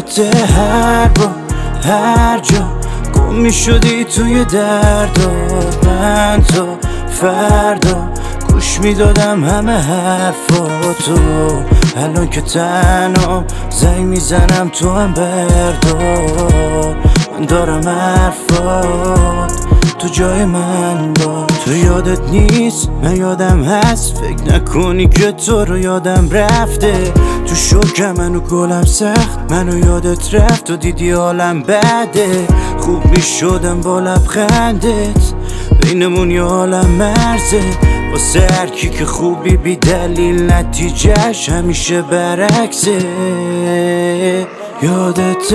یادت هر جا گم می شدی توی دردا، من تا فردا گوش می دادم همه حرفاتو. الان که تنها زنگ می زنم تو هم بردار، من دارم حرفات تو جای من با. تو یادت نیست من یادم هست، فکر نکنی که تو رو یادم رفته. تو شوکم منو گلم سخت، منو یادت رفت و دیدی حالم بده. خوب می شدم با لبخندت، بینمون یه عالم مرزه. واسه هر کی که خوبی بی دلیل نتیجهش همیشه برعکسه. یادت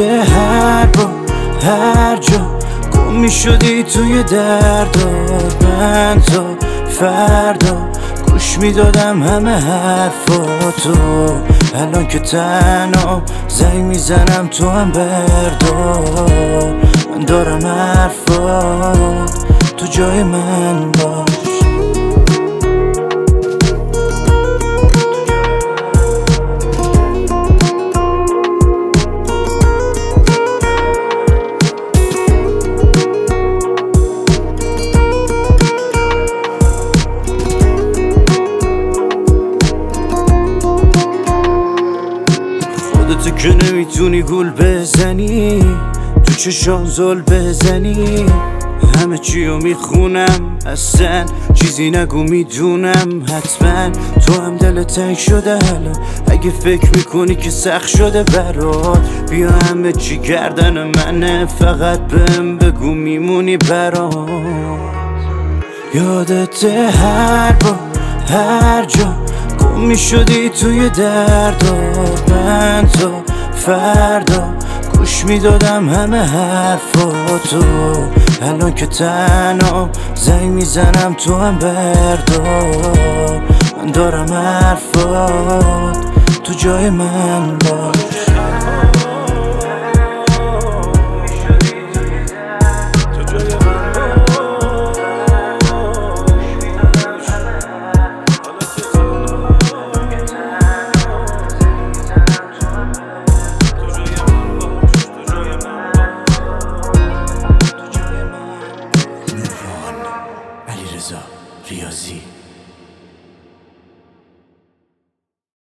هر جا گم می شدی توی دردا، من تا فردا گوش می دادم همه حرفاتو. الان که تنها زنگ می زنم تو هم بردار، من دارم حرفات تو جای من باش. تو که نمیتونی گل بزنی، تو چشام زل بزنی. همه چیو میخونم، اصلا چیزی نگو میدونم. حتما تو هم دل تنگ شده الان، اگه فکر میکنی که سخت شده برات. بیا همه چی گردن منه، فقط بهم بگو میمونی برات. یادت هر جا گم می شدی توی دردا، من تا فردا گوش می دادم همه حرفاتو. الان که تنها زنگ می زنم تو هم بردار، من دارم حرفات تو جای من باش.